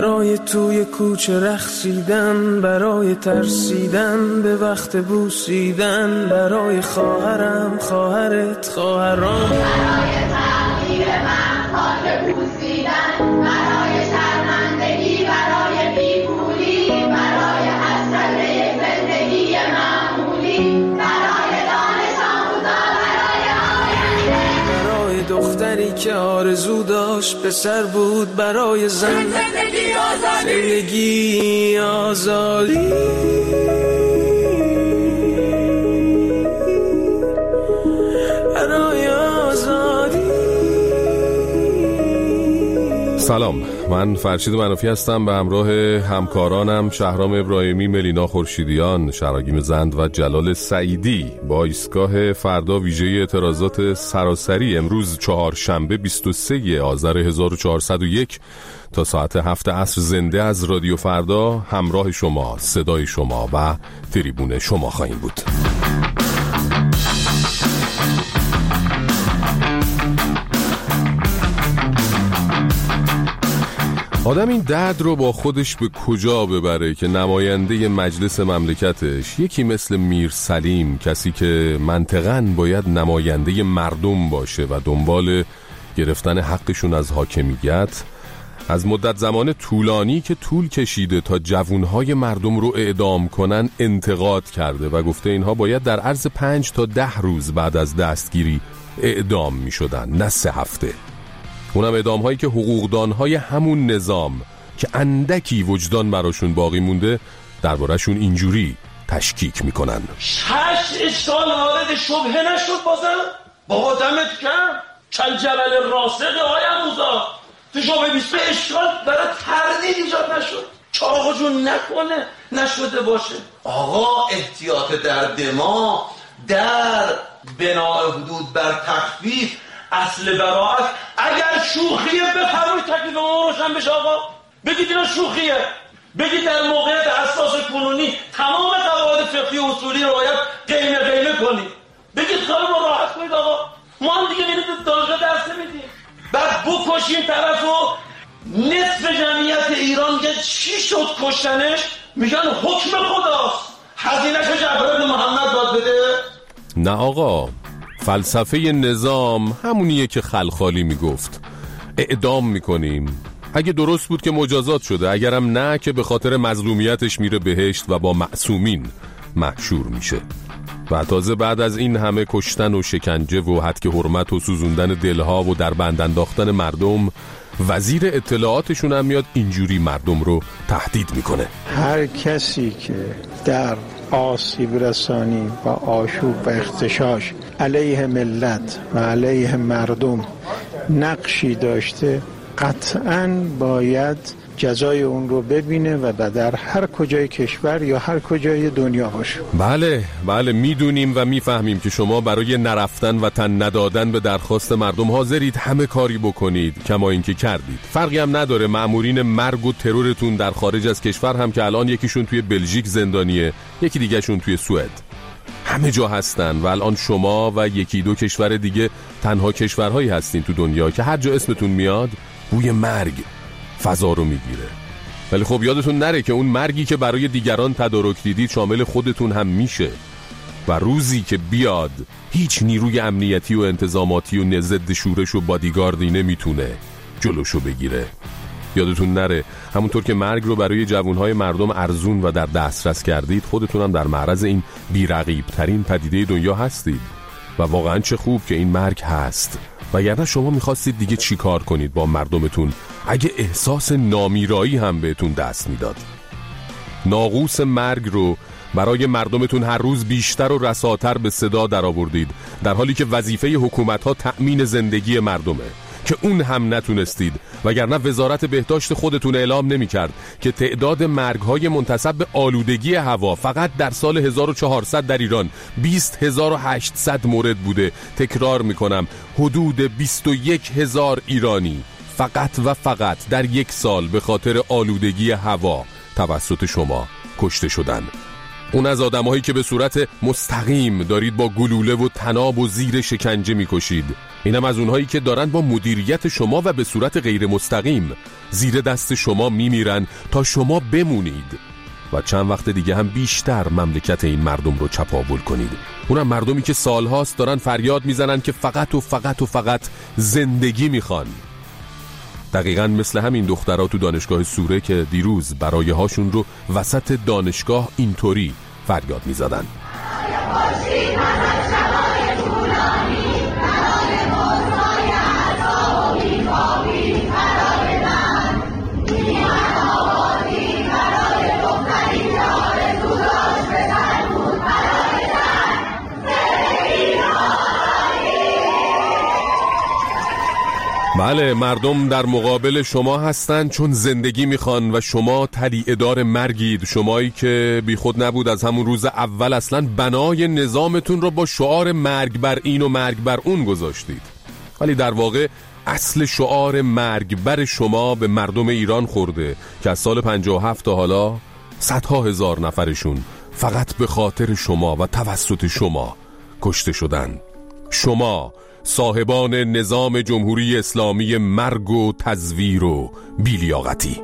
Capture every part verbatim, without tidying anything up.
برای توی کوچه رقصیدن، برای ترسیدن به وقت بوسیدن، برای خواهرم خواهرت خواهرام، برای تغییر من خاک بوسیدن، برای شرمندگی، برای بیپولی، برای حسرت زندگی معمولی، برای دانش آموزا، برای آینده، برای دختری که آرزو داشت پسر بود، برای زن زندگی آزادی، زندگی آزادی. سلام، من فرشید منافی هستم به همراه همکارانم شهرام ابراهیمی، ملینا خورشیدیان، شراگیم زند و جلال سعیدی با ایستگاه فردا ویژه اعتراضات سراسری امروز چهارشنبه بیست و سوم آذر هزار و چهارصد و یک تا ساعت هفت عصر زنده از رادیو فردا همراه شما، صدای شما و تریبون شما خواهیم بود. آدم این درد رو با خودش به کجا ببره که نماینده مجلس مملکتش یکی مثل میر سلیم، کسی که منطقاً باید نماینده مردم باشه و دنبال گرفتن حقشون از حاکمیت، از مدت زمان طولانی که طول کشیده تا جوانهای مردم رو اعدام کنن انتقاد کرده و گفته اینها باید در عرض پنج تا ده روز بعد از دستگیری اعدام می شدن، نه سه هفته. اونم اعدام هایی که حقوقدانهای همون نظام که اندکی وجدان براشون باقی مونده درباره‌شون اینجوری تشکیک میکنن. شش اشکال وارد شبهه نشد بازم؟ بابا دمت کم چل جبل راسق آی اموزا تو شبهه بیست اشکال برای تردید ایجاد نشد؟ چاقو جون نکنه نشده باشه. آقا احتیاط در دماغ، در بناء حدود بر تخفیف، اصل براعت. اگر شوخیه بفرمایید تکلیف ما روشن بشه آقا، بگید اینا شوخیه، بگید در موقعیت حساس کنونی تمام قواعد فقهی و اصولی رعایت قیمه قیمه کنید، بگید خیلی ما راحت کنید آقا، ما هم دیگه میرید دانشگاه درس نمیدیم، بعد بکشیم طرفو. نصف جمعیت ایران که چی شد کشتنش؟ میگن حکم خداست، هزینه‌شو جعفر بن محمد داد بده. نه آقا، فلسفه نظام همونیه که خلخالی میگفت، اعدام میکنیم، اگه درست بود که مجازات شده، اگرم نه که به خاطر مظلومیتش میره بهشت و با معصومین محشور میشه. و تازه بعد از این همه کشتن و شکنجه و حدک حرمت و سوزوندن دلها و در بند انداختن مردم، وزیر اطلاعاتشون هم میاد اینجوری مردم رو تهدید میکنه. هر کسی که در آسیب رسانی و آشوب و اغتشاش علیه ملت و علیه مردم نقشی داشته قطعاً باید جزای اون رو ببینه و در هر کجای کشور یا هر کجای دنیا باشه. بله بله میدونیم و میفهمیم که شما برای نرفتن و تن ندادن به درخواست مردم حاضرید همه کاری بکنید کما اینکه کردید. فرقی هم نداره مأمورین مرگ و ترورتون در خارج از کشور هم که الان یکیشون توی بلژیک زندانیه، یکی دیگه شون توی سوئد، همه جا هستن و الان شما و یکی دو کشور دیگه تنها کشورهایی هستین تو دنیا که هر جا اسمتون میاد بوی مرگ فضا رو میگیره. ولی خب یادتون نره که اون مرگی که برای دیگران تدارک دیدید شامل خودتون هم میشه و روزی که بیاد هیچ نیروی امنیتی و انتظاماتی و ضد شورش و بادیگاردی نمیتونه جلوشو بگیره. یادتون نره همونطور که مرگ رو برای جوانهای مردم ارزون و در دسترس کردید، خودتون هم در معرض این بی‌رقیب ترین پدیده دنیا هستید و واقعا چه خوب که این مرگ هست. وگرنه شما میخواستید دیگه چی کار کنید با مردمتون اگه احساس نامیرایی هم بهتون دست میداد؟ ناقوس مرگ رو برای مردمتون هر روز بیشتر و رساتر به صدا در آوردید، در حالی که وظیفه حکومت‌ها تأمین زندگی مردمه که اون هم نتونستید. وگرنه وزارت بهداشت خودتون اعلام نمی‌کرد که تعداد مرگ‌های منتسب به آلودگی هوا فقط در سال هزار و چهارصد در ایران بیست هزار و هشتصد مورد بوده. تکرار می‌کنم، حدود بیست و یک هزار ایرانی فقط و فقط در یک سال به خاطر آلودگی هوا توسط شما کشته شدن. اون از آدم‌هایی که به صورت مستقیم دارید با گلوله و طناب و زیر شکنجه می‌کشید اینم از اونهایی که دارن با مدیریت شما و به صورت غیر مستقیم زیر دست شما میمیرن تا شما بمونید و چند وقت دیگه هم بیشتر مملکت این مردم رو چپاول کنید. اونم مردمی که سالهاست دارن فریاد میزنن که فقط و فقط و فقط زندگی میخوان. دقیقاً مثل همین دخترها تو دانشگاه سوره که دیروز برایه هاشون رو وسط دانشگاه اینطوری فریاد میزدن. بله، مردم در مقابل شما هستن چون زندگی میخوان و شما طلیعه‌دار مرگید. شمایی که بی خود نبود از همون روز اول اصلا بنای نظامتون رو با شعار مرگ بر این و مرگ بر اون گذاشتید، ولی در واقع اصل شعار مرگ بر شما به مردم ایران خورده که از سال پنجاه و هفت تا حالا صدها هزار نفرشون فقط به خاطر شما و توسط شما کشته شدن. شما صاحبان نظام جمهوری اسلامی مرگ و تزویر و بی‌لیاقتی.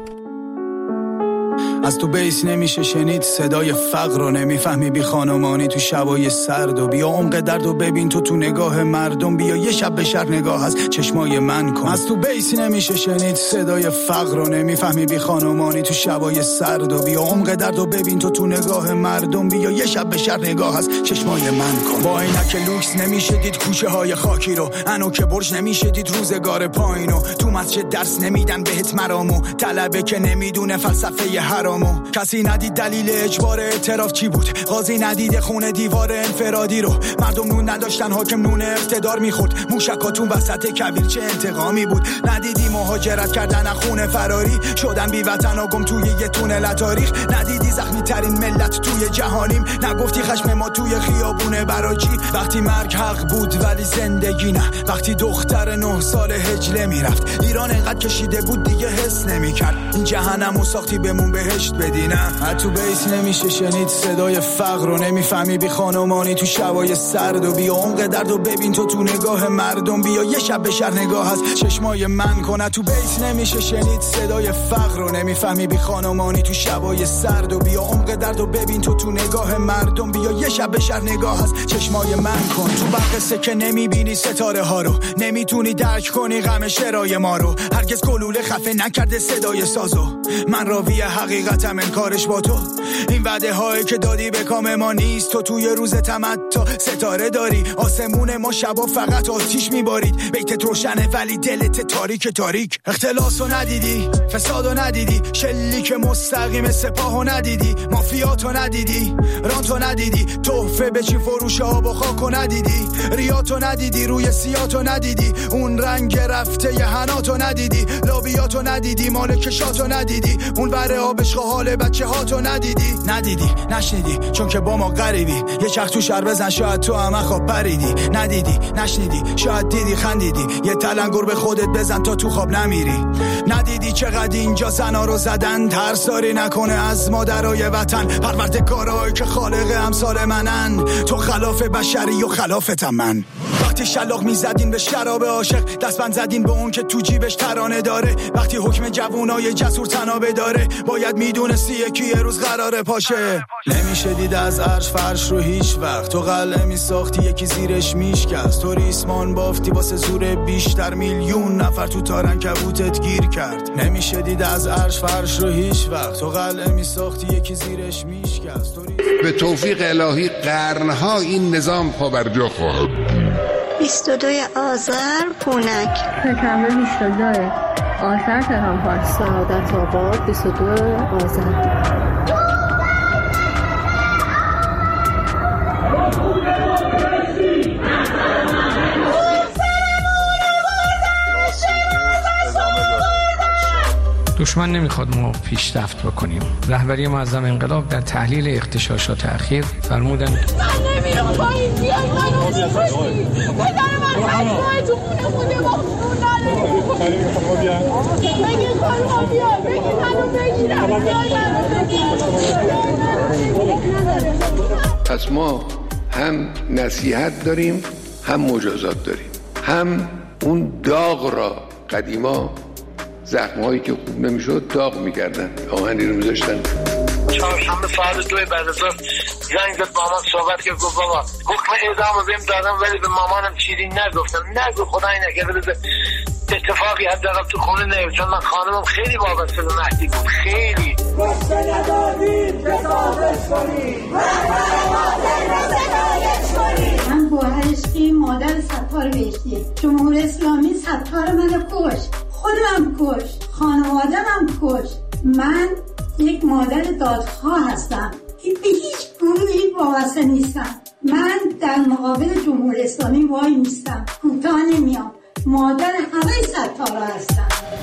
از تو بیس نمیشه شنید صدای فقر رو، نمیفهمی بی خانمانی تو شبای سرد و بیا عمق درد و ببین تو تو نگاه مردم، بیا یه شب به شهر نگاه از چشمای من کن. از تو بیس نمیشه شنید صدای فقر رو، نمیفهمی بی خانمانی تو شبای سرد و بیا عمق درد و ببین تو تو نگاه مردم، بیا یه شب به شهر نگاه از چشمای من کن. با عینک لوکس نمیشه دید کوچه های خاکی رو، انو که برج نمیشه دید روزگار پایینو، تو مسجد درس نمیدن بهت مرامو، طلبه که نمیدونه فلسفه حرامو. کسی ندید دلیل اجبار اعتراف چی بود، قاضی ندید خونه دیوار انفرادی رو، مردم نون نداشتن حاکم نون اقتدار میخورد، موشکاتون وسط کویر چه انتقامی بود. ندیدی مهاجرت کردن از خونه فراری شدن بی وطن و گم توی یه تونل تاریخ، ندیدی زخمی ترین ملت توی جهانیم، نگفتی خشم ما توی خیابونه براجی. وقتی مرگ حق بود ولی زندگی نه، وقتی دختر نه سال هجله میرفت، ایران انقدر کشیده بود دیگه حس نمیکرد، این جهنمو ساختی بمون بهشت بدی نه. تو بیس نمیشه شنید صدای فقر رو، نمیفهمی بی خانمانی تو شبای سرد و بیا عمق درد و ببین تو تو نگاه مردم، بیا یه شب به شهر نگاه از چشمای من کن. تو بیس نمیشه شنید صدای فقر رو، نمیفهمی بی خانمانی تو شبای سرد و بیا عمق درد و ببین تو تو نگاه مردم، بیا یه شب به شهر نگاه از چشمای من کن. تو برق که نمیبینی ستاره ها رو، نمیتونی درک کنی غم شرای ما رو، هرگز گلوله خفه نکرده صدای سازو، من راوی حقیقتم انکارش با تو. این وعده هایی که دادی به کام ما نیست، تو توی روز تمتع ستاره داری، آسمون ما شبا فقط آتیش میبارید، بیتت روشنه ولی دلت تاریک تاریک. اختلاسو ندیدی، فسادو ندیدی، شلیک مستقیم سپاهو ندیدی، مافیاتو ندیدی، رانتو ندیدی، تحفه به چی فروش آب و خاکو ندیدی، ریاتو ندیدی، روی سیاتو ندیدی، اون رنگ رفته ی حناتو ندیدی، لابیاتو ندیدی، مالکشاتو ندیدی، اون بره آبش حال بچه هاتو ندیدی، ندیدی نشنیدی چون که با ما غریبی، یه چرخ تو شهر بزن شاید تو هم خواب پریدی، ندیدی نشنیدی شاید دیدی خندیدی، یه تلنگر به خودت بزن تا تو خواب نمیری، ندیدی چقدر اینجا زنا رو زدن، ترساری نکنه از مادرای وطن، پروردگارایی که خالق امثال منن، تو خلاف بشری و خلافتم من. وقتی شلاق میزدین به شراب عاشق، دستبند زدین به اون که تو جیبش ترانه داره، وقتی حکم جوونای جسور تنابه داره، باید میدونستی یکی یه روز قراره پاشه. نمیشه دید از عرش فرش رو هیچ وقت، تو قلعه میساختی یکی زیرش میشکست، تو ریسمان بافتی واسه زور بیشتر، میلیون نفر تو تارن کبوتت گیر کرد. نمیشه دید از عرش فرش رو هیچ وقت، تو قلعه میساختی یکی زیرش میشکست. به توفیق الهی قرنها این نظام پا بر جا خواهد. بیست و دوی آذر پونک، شنبه بیست و دو آذر تهران پارس، سعادت آباد بیست و دو آذر. دشمن نمیخواد ما پیشرفت بکنیم. رهبری معظم انقلاب در تحلیل اغتشاشات اخیر فرمودن من نمیرم پایین، بیای منو بکشی، پدر من خشمای تو خونه مونده با خون نداره، بگید خانم بیای، بگید منو بگیرم، بیای منو بگیرم. پس ما هم نصیحت داریم هم مجازات داریم. هم اون داغ را قدیما زخم‌هایی که خوب نمی‌شد داغ می‌کردن، آهنی رو می‌ذاشتن. چهارشنبه ساعت دو بعد از ظهر زنگ زد با مامان صحبت کرد، گفت بابا حکم اعدامو بهم دادم ولی به مامانم چیزی نگفتم. نگو خدای نکرده اتفاقی حداقل تو خونه نیفت، چون من خانمم خیلی وابسته به مهدی بود، خیلی. کشته ندارید رضایت کنید، من گوهر عشقی مادر ستار بهشتی، جمهوری اسلامی ستار منو کش، خودم کش، خانواده‌ام کش. من یک مادر دادخواه هستم، به هیچ گروهی وابسته نیستم. من در مقابل جمهوری اسلامی وای نیستم، کوتاه نمیام. مادر همه ستاره هستم.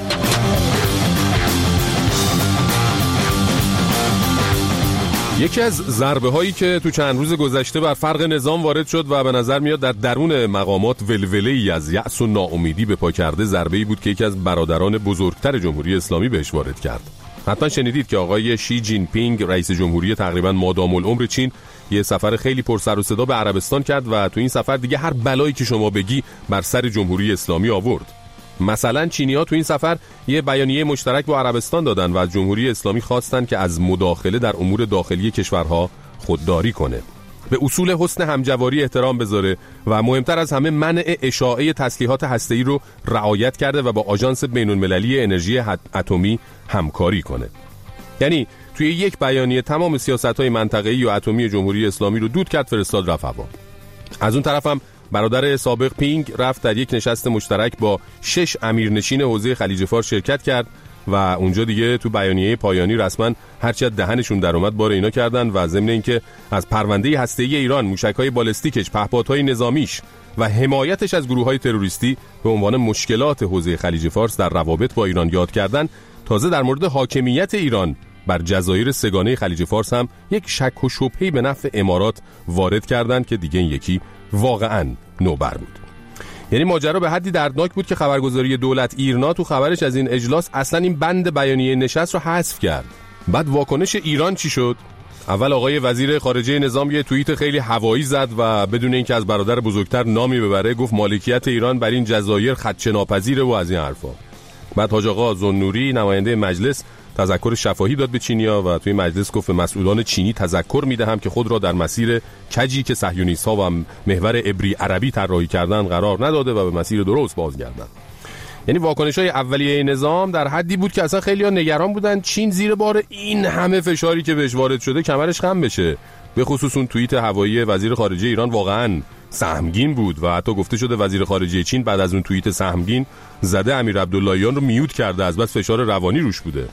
یکی از ضربه هایی که تو چند روز گذشته بر فرق نظام وارد شد و به نظر میاد در درون مقامات ولوله‌ای از یأس و ناامیدی به پا کرده، ضربه‌ای بود که یکی از برادران بزرگتر جمهوری اسلامی بهش وارد کرد. حتما شنیدید که آقای شی جین پینگ رئیس جمهوری تقریبا مادام العمر چین یه سفر خیلی پر سر و صدا به عربستان کرد و تو این سفر دیگه هر بلایی که شما بگی بر سر جمهوری اسلامی آورد. مثلا چینی‌ها تو این سفر یه بیانیه مشترک با عربستان دادن و از جمهوری اسلامی خواستن که از مداخله در امور داخلی کشورها خودداری کنه، به اصول حسن همجواری احترام بذاره و مهمتر از همه منع اشاعه تسلیحات هسته‌ای رو رعایت کرده و با آژانس بین‌المللی انرژی اتمی همکاری کنه. یعنی توی یک بیانیه تمام سیاست‌های منطقه‌ای و اتمی جمهوری اسلامی رو دود کرد، فرستاد رفت هوا. از اون طرف هم برادر سابق پینگ رفت در یک نشست مشترک با شش امیرنشین حوزه خلیج فارس شرکت کرد و اونجا دیگه تو بیانیه پایانی رسما هرچی از دهنشون در اومد بار اینا کردن و ضمن اینکه از پرونده هسته‌ای ایران، موشک‌های بالستیکش، پهپادهای نظامیش و حمایتش از گروه‌های تروریستی به عنوان مشکلات حوزه خلیج فارس در روابط با ایران یاد کردن، تازه در مورد حاکمیت ایران بر جزایر سگانه خلیج فارس هم یک شک و شبهه‌ای به نفع امارات وارد کردند که دیگه این یکی واقعاً نوبر بود. یعنی ماجرا به حدی دردناک بود که خبرگزاری دولت ایرنا تو خبرش از این اجلاس اصلا این بند بیانیه نشست رو حذف کرد. بعد واکنش ایران چی شد؟ اول آقای وزیر خارجه نظام یه توییت خیلی هوایی زد و بدون اینکه از برادر بزرگتر نامی ببره گفت مالکیت ایران بر این جزایر خدشه ناپذیره و از این حرفا. بعد حاج آقا ذوالنوری نماینده مجلس تذکر شفاهی داد به چینی‌ها و توی مجلس گفت به مسئولان چینی تذکر میدهم که خود را در مسیر کجی که صهیونیست‌ها و محور عبری عربی طراحی کردن قرار نداده و به مسیر درست بازگردند. یعنی واکنش‌های اولیه نظام در حدی بود که اصلا خیلی‌ها نگران بودن چین زیر بار این همه فشاری که بهش وارد شده کمرش خم بشه. به خصوص اون توییت هوایی وزیر خارجه ایران واقعاً سهمگین بود و حتی گفته شده وزیر خارجه چین بعد از اون توییت سهمگین زده امیر عبداللهیان رو میوت کرده، از بس فشار روانی روش بوده.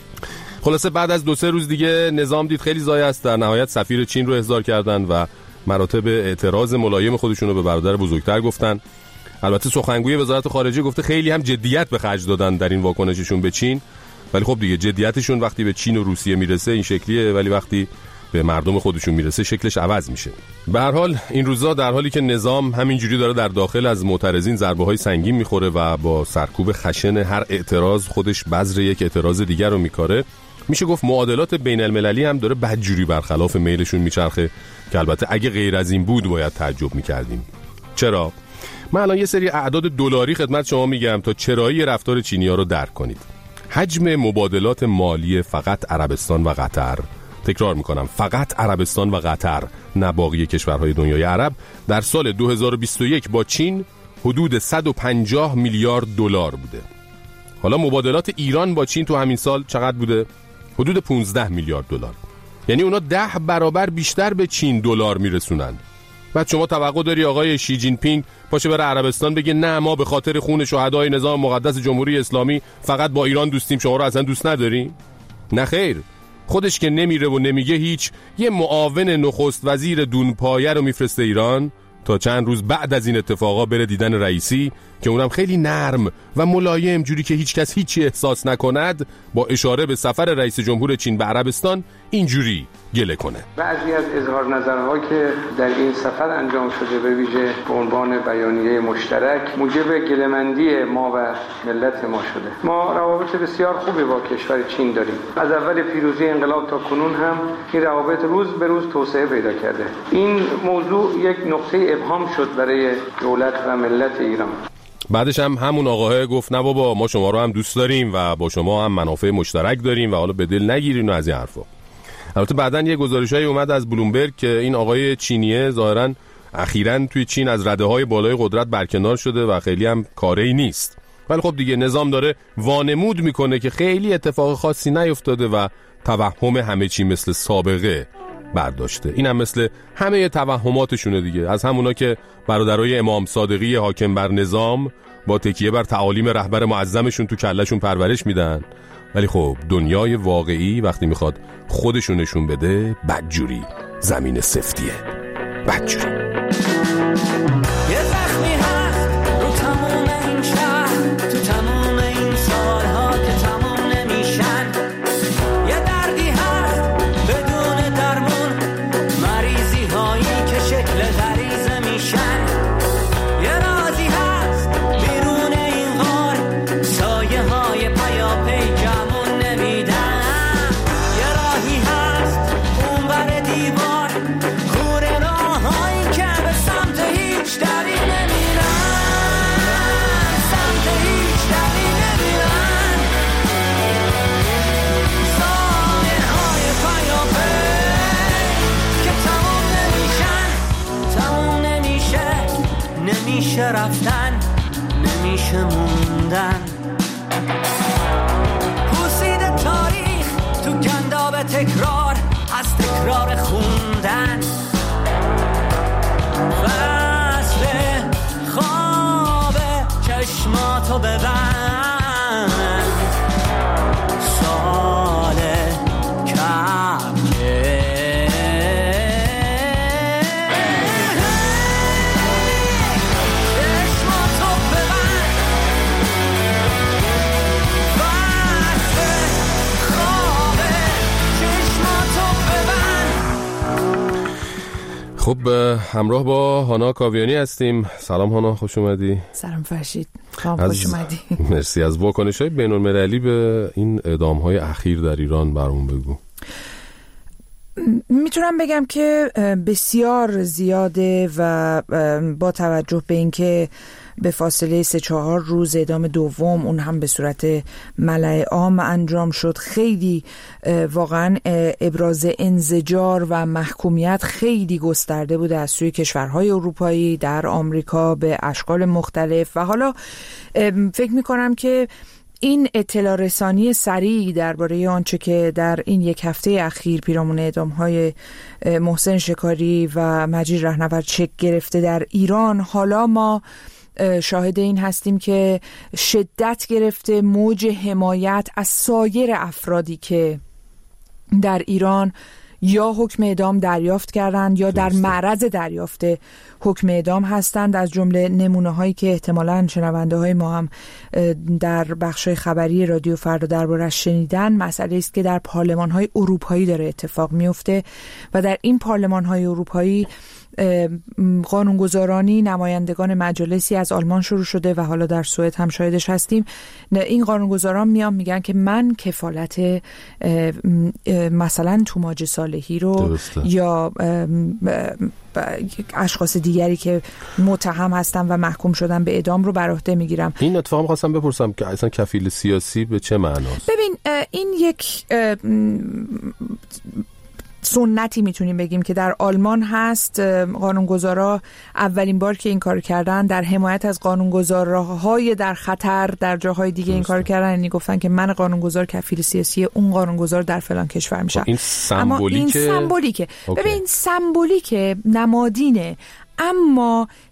خلاصه بعد از دو سه روز دیگه نظام دید خیلی ضایع است، در نهایت سفیر چین رو احضار کردن و مراتب اعتراض ملایم خودشون رو به برادر بزرگتر گفتن. البته سخنگوی وزارت خارجه گفته خیلی هم جدیت به خرج دادن در این واکنششون به چین، ولی خب دیگه جدیتشون وقتی به چین و روسیه میرسه این شکلیه، ولی وقتی به مردم خودشون میرسه شکلش عوض میشه. به هر حال این روزا در حالی که نظام همینجوری داره در داخل از معترضین ضربه‌های سنگین میخوره و با سرکوب خشن هر اعتراض خودش بذر یک اعتراض دیگر رو میکاره، میشه گفت معادلات بین المللی هم داره بدجوری برخلاف میلشون میچرخه که البته اگه غیر از این بود باید تعجب میکردیم. چرا؟ من الان یه سری اعداد دلاری خدمت شما میگم تا چرایی رفتار چینی‌ها رو درک کنید. حجم مبادلات مالی فقط عربستان و قطر، تکرار میکنم فقط عربستان و قطر نه باقی کشورهای دنیای عرب، در سال دو هزار و بیست و یک با چین حدود صد و پنجاه میلیارد دلار بوده. حالا مبادلات ایران با چین تو همین سال چقدر بوده؟ حدود پانزده میلیارد دلار. یعنی اونا ده برابر بیشتر به چین دلار میرسونن. بعد شما توقع داری آقای شی جین پینگ باشه بره عربستان بگه نه ما به خاطر خون شهدای نظام مقدس جمهوری اسلامی فقط با ایران دوستیم، شما رو اصلا دوست نداریم؟ نه خیر، خودش که نمیره و نمیگه هیچ، یه معاون نخست وزیر دونپایه رو میفرسته ایران تا چند روز بعد از این اتفاقا بره دیدن رئیسی که اونم خیلی نرم و ملایم، جوری که هیچ کس هیچی احساس نکند، با اشاره به سفر رئیس جمهور چین به عربستان اینجوری گله کنه. بعضی از اظهار نظرها که در این سفر انجام شده به ویژه به عنوان بیانیه مشترک موجب گله‌مندی ما و ملت ما شده. ما روابط بسیار خوبی با کشور چین داریم. از اول پیروزی انقلاب تا کنون هم این روابط روز به روز توسعه پیدا کرده. این موضوع یک نقطه ابهام شد برای دولت و ملت ایران. بعدش هم همون آقاه گفت نه بابا ما شما رو هم دوست داریم و با شما هم منافع مشترک داریم و حالا به دل نگیرین و از این حرفا. البته بعدن یه گزارشایی اومد از بلومبرگ که این آقای چینیه ظاهراً اخیراً توی چین از رده‌های بالای قدرت برکنار شده و خیلی هم کاری نیست. ولی خب دیگه نظام داره وانمود میکنه که خیلی اتفاق خاصی نیفتاده و توهم همه چی مثل سابقه برداشته. این هم مثل همه توهماتشونه دیگه، از همونا که برادرای امام صادقی حاکم بر نظام با تکیه بر تعالیم رهبر معظمشون تو کلهشون پرورش میدن، ولی خب دنیای واقعی وقتی میخواد خودشون نشون بده بدجوری زمین سفتیه، بدجوری. یه زخمی هست رو تموم این شهر، تو تموم این سالها که تموم نمیشن. یه دردی هست بدون درمون، مریضی هایی که شکل غریزه میشن. یه رازی هست بیرون این غار، سایه های پیاپی جمون نمیدن. یه راهی هست اون بر دیوار، کوره راهایی که به سمت هیچ دری نمیرن، سمت هیچ دری نمیرن. سایه های پیاپی که تموم نمیشن، تموم نمیشه، نمیشه رفتن، نمیشه موندن. پوسید تاریخ تو گنداب تکرار، از تکرار خوندن. فصل خواب چشماتو ببند، سال کمه چشماتو ببند، فصل خواب چشماتو ببند. خب همراه با هانا کاویانی هستیم. سلام هانا، خوش اومدی. سلام فرشید، خوش اومدی. مرسی. از واکنش‌های بین‌المللی به این اعدام‌های اخیر در ایران برامون بگو. میتونم بگم که بسیار زیاده و با توجه به اینکه به فاصله سه چهار روز اعدام دوم، اون هم به صورت ملأ عام انجام شد، خیلی واقعا ابراز انزجار و محکومیت خیلی گسترده بوده از سوی کشورهای اروپایی، در آمریکا به اشکال مختلف. و حالا فکر میکنم که این اطلاع رسانی سریع درباره آنچه که در این یک هفته اخیر پیرامون اعدام‌های محسن شکاری و مجید رهنورد شکل گرفته در ایران، حالا ما شاهد این هستیم که شدت گرفته موج حمایت از سایر افرادی که در ایران یا حکم اعدام دریافت کردند یا در معرض دریافت حکم اعدام هستند. از جمله نمونه هایی که احتمالاً شنونده های ما هم در بخش خبری رادیو فردا دربارش شنیدن، مسئله است که در پارلمان های اروپایی داره اتفاق میفته و در این پارلمان های اروپایی قانونگذارانی، نمایندگان مجالسی از آلمان شروع شده و حالا در سوئد هم شاهدش هستیم. این قانونگذاران میان میگن که من کفالت مثلا توماج صالحی رو درسته. یا اشخاص دیگری که متهم هستن و محکوم شدن به اعدام رو بر عهده میگیرم. این اتفاق خواستم بپرسم که اصلا کفیل سیاسی به چه معناست؟ ببین این یک سنتی میتونیم بگیم که در آلمان هست. قانونگذارا اولین بار که این کار کردن در حمایت از قانونگذارهای در خطر در جاهای دیگه این کار کردن، یعنی گفتن که من قانونگذار کفیل سیاسی اون قانونگذار در فلان کشور میشم. این سمبولیکه. این سمبولیکه. ببین سمبولیکه، نمادینه، اما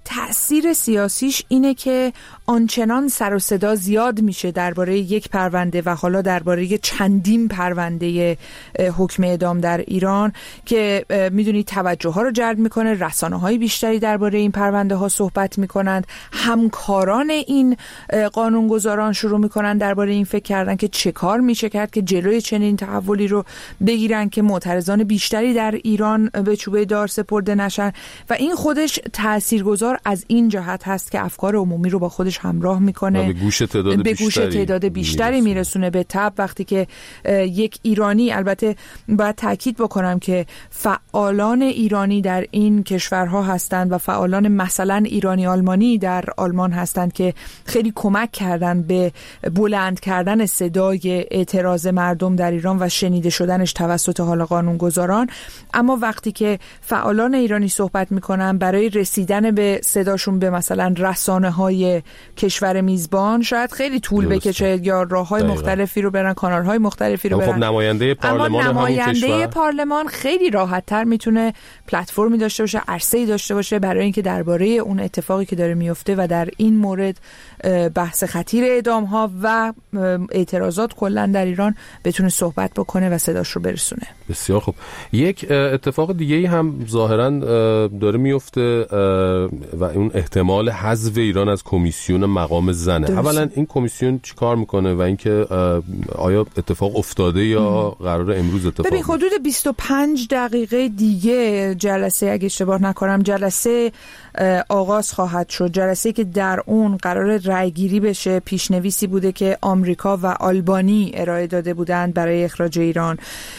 تأثیر سیاسیش اینه که آنچنان سر و صدا زیاد میشه درباره یک پرونده و حالا درباره چندین پرونده حکم اعدام در ایران که میدونید توجه ها رو جلب میکنه، رسانه های بیشتری درباره این پرونده ها صحبت میکنند، همکاران این قانونگذاران شروع میکنن درباره این فکر کردن که چه کار میشه کرد که جلوی چنین تحولی رو بگیرن که معترضان بیشتری در ایران به چوبه دار سپرده نشن و این خودش تاثیرگذار از این جهت هست که افکار عمومی رو با خودش همراه میکنه، به گوش تعداد به گوش بیشتری, تعداد بیشتری میرسونه. به تبع وقتی که یک ایرانی، البته باید تاکید بکنم که فعالان ایرانی در این کشورها هستند و فعالان مثلا ایرانی آلمانی در آلمان هستند که خیلی کمک کردن به بلند کردن صدای اعتراض مردم در ایران و شنیده شدنش توسط حالا قانونگذاران. اما وقتی که فعالان ایرانی صحبت میکنن برای رسیدن به صداشون به مثلا رسانه های کشور میزبان شاید خیلی طول بکشه یا راه های مختلفی رو برن، کانال های مختلفی رو برن. خب نماینده پارلمان اما نماینده همون پارلمان خیلی راحت تر میتونه پلتفرمی داشته باشه، عرصه‌ای داشته باشه برای اینکه درباره اون اتفاقی که داره میفته و در این مورد بحث خطیر اعدام ها و اعتراضات کلا در ایران بتونه صحبت بکنه و صداش رو برسونه. بسیار خوب. یک اتفاق دیگه هم ظاهرا داره میفته و اون احتمال حذف ایران از کمیسیون مقام زنه. درست. اولا این کمیسیون چی کار میکنه و اینکه آیا اتفاق افتاده یا قراره امروز اتفاق؟ ببین حدود بیست و پنج دقیقه دیگه جلسه، اگه اشتباه نکنم جلسه آغاز خواهد شد. جلسه که در اون قرار رأیگیری بشه، پیشنویسی بوده که آمریکا و آلبانی ارائه داده بودند برای اخراج ایران.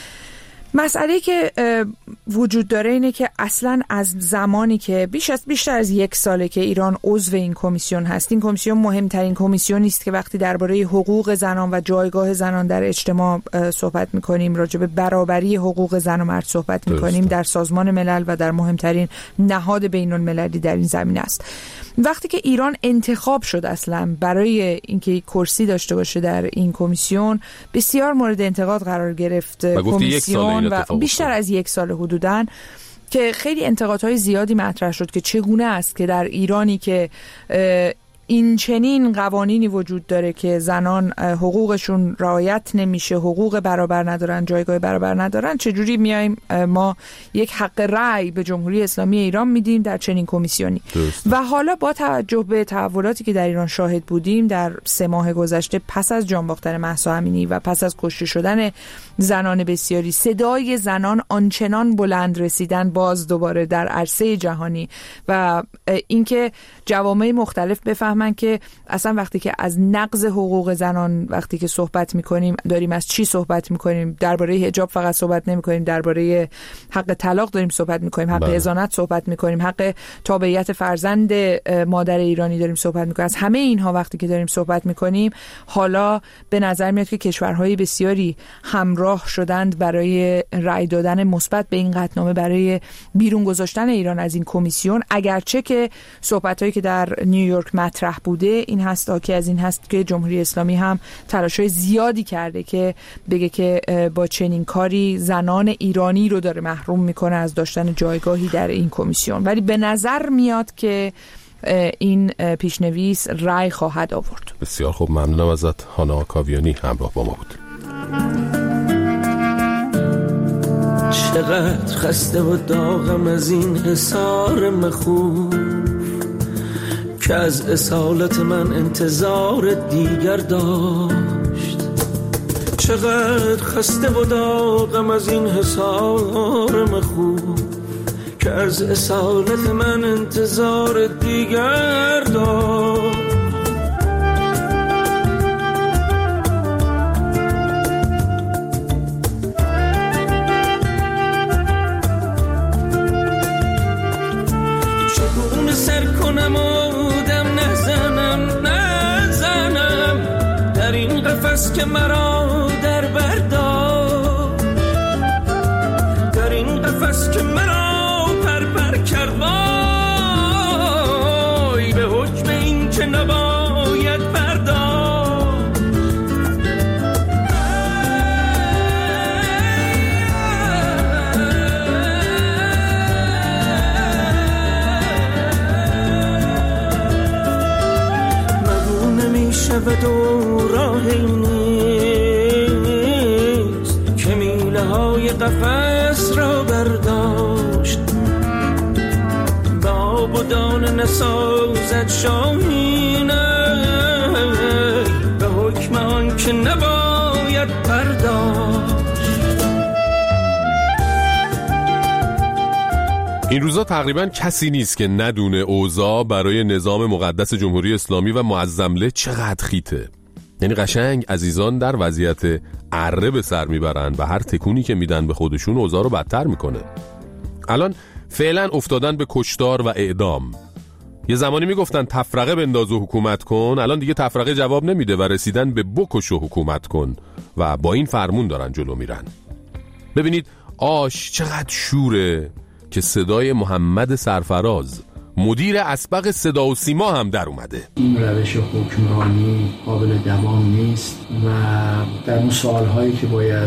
مسئله که وجود داره اینه که اصلا از زمانی که بیش از بیشتر از یک ساله که ایران عضو این کمیسیون هست، این کمیسیون مهمترین کمیسیونی است که وقتی درباره حقوق زنان و جایگاه زنان در اجتماع صحبت می‌کنیم، راجع به برابری حقوق زن و مرد صحبت می‌کنیم، در سازمان ملل و در مهمترین نهاد بین‌المللی در این زمینه است. وقتی که ایران انتخاب شد اصلا برای اینکه کرسی داشته باشه در این کمیسیون، بسیار مورد انتقاد قرار گرفت کمیسیون و بیشتر از یک سال حدوداً که خیلی انتقادهای زیادی مطرح شد که چگونه است که در ایرانی که این چنین قوانینی وجود داره که زنان حقوقشون رعایت نمیشه، حقوق برابر ندارن، جایگاه برابر ندارن، چجوری میایم ما یک حق رأی به جمهوری اسلامی ایران میدیم در چنین کمیسیونی. و حالا با توجه به تحولاتی که در ایران شاهد بودیم در سه ماه گذشته پس از جان باختن مهسا امینی و پس از کشته شدن زنان بسیاری، صدای زنان آنچنان بلند رسیدن باز دوباره در عرصه جهانی و اینکه جوامع مختلف بفهمن من که اصلا وقتی که از نقض حقوق زنان وقتی که صحبت میکنیم داریم از چی صحبت میکنیم؟ درباره حجاب فقط صحبت نمیکنیم، درباره حق طلاق داریم صحبت میکنیم، حق اذانت صحبت میکنیم، حق تابعیت فرزند مادر ایرانی داریم صحبت میکنیم. از همه اینها وقتی که داریم صحبت میکنیم حالا به نظر میاد که کشورهای بسیاری همراه شدند برای رأی دادن مثبت به این قطعنامه برای بیرون گذاشتن ایران از این کمیسیون، اگرچه که صحبتایی که در نیویورک مطرح بوده این هست حاکی از این هست که جمهوری اسلامی هم تلاش‌های زیادی کرده که بگه که با چنین کاری زنان ایرانی رو داره محروم میکنه از داشتن جایگاهی در این کمیسیون. ولی به نظر میاد که این پیشنویس رأی خواهد آورد. بسیار خوب، ممنونم ازت. هانا کاویانی همراه با ما بود. چقدر خسته و داغم از این حصار مخوف که از اصالت من انتظار دیگر داشت. چقدر خسته و داغم از این حصار مخوف که از اصالت من انتظار دیگر داشت. چگونه سر کنم آدم نزنم نزنم در این قفس که مرا در برداشت، در این قفس که مرا پر پر کرد، وای به حکم این که نباید پرداخت. قفس را برداشت، با بدان نسازد شاهینه به حکم آن که نباید پرداشت. این روزا تقریبا کسی نیست که ندونه اوضاع برای نظام مقدس جمهوری اسلامی و معظمله چقدر خیته. یعنی قشنگ عزیزان در وضعیت اره به سر میبرن و هر تکونی که میدن به خودشون اوضاع رو بدتر میکنه. الان فعلا افتادن به کشتار و اعدام. یه زمانی میگفتن تفرقه بنداز و حکومت کن، الان دیگه تفرقه جواب نمیده و رسیدن به بکش و حکومت کن و با این فرمون دارن جلو میرن. ببینید آش چقدر شوره که صدای محمد سرفراز مدیر اسبق صدا و سیما هم در اومده. این روش حکمرانی قابل دوام نیست و در اون سالهایی که باید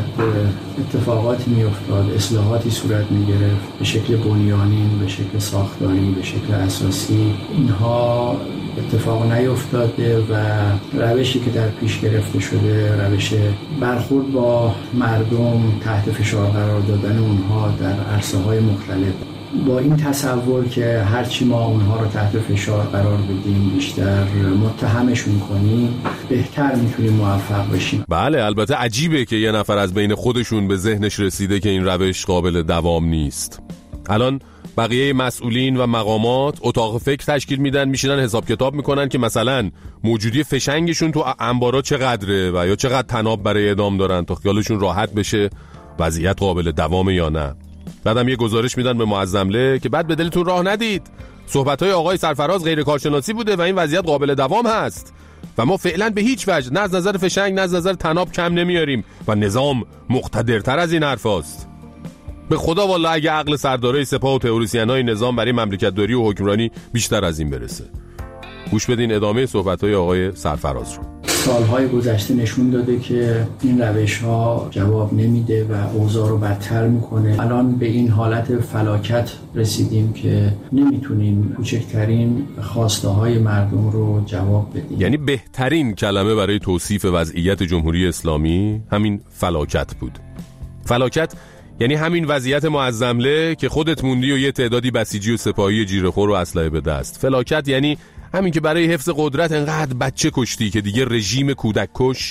اتفاقاتی میافتاد، اصلاحاتی صورت میگرفت به شکل بنیانین، به شکل ساختاری، به شکل اساسی، اینها اتفاق نیفتاده و روشی که در پیش گرفته شده، روش برخورد با مردم، تحت فشار قرار دادن اونها در عرصه‌های مختلف، با این تصور که هرچی ما اونها رو تحت فشار قرار بدیم، بیشتر متهمشون کنیم، بهتر میتونیم موفق بشیم. بله البته عجیبه که یه نفر از بین خودشون به ذهنش رسیده که این روش قابل دوام نیست. الان بقیه مسئولین و مقامات اتاق فکر تشکیل میدن، میشینن حساب کتاب میکنن که مثلا موجودی فشنگشون تو انبارا چقدره و یا چقدر تناب برای اعدام دارن تا خیالشون راحت بشه وضعیت قابل دوامه یا نه. بعدم یه گزارش میدن به معظمله که بعد به دلتون راه ندید، صحبت‌های آقای سرفراز غیر کارشناسی بوده و این وضعیت قابل دوام هست و ما فعلا به هیچ وجه نه از نظر فشنگ نه از نظر تناب کم نمیاریم و نظام مقتدرتر از این حرفاست. به خدا والله اگه عقل سردارای سپاه و تئوریسینای نظام برای مملکت داری و حکمرانی بیشتر از این برسه. گوش بدین ادامه صحبت‌های آقای سرفراز رو. سالهای گذشته نشون داده که این روش ها جواب نمیده و اوضاع رو بدتر میکنه. الان به این حالت فلاکت رسیدیم که نمیتونیم کوچکترین خواسته های مردم رو جواب بدیم. یعنی بهترین کلمه برای توصیف وضعیت جمهوری اسلامی همین فلاکت بود. فلاکت یعنی همین وضعیت معظمله که خودت موندی و یه تعدادی بسیجی و سپاهی جیره‌خور و اسلحه به دست. فلاکت یعنی همین که برای حفظ قدرت انقدر بچه کشتی که دیگه رژیم کودک کش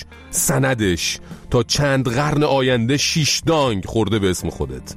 سندش تا چند قرن آینده شیش دانگ خورده به اسم خودت.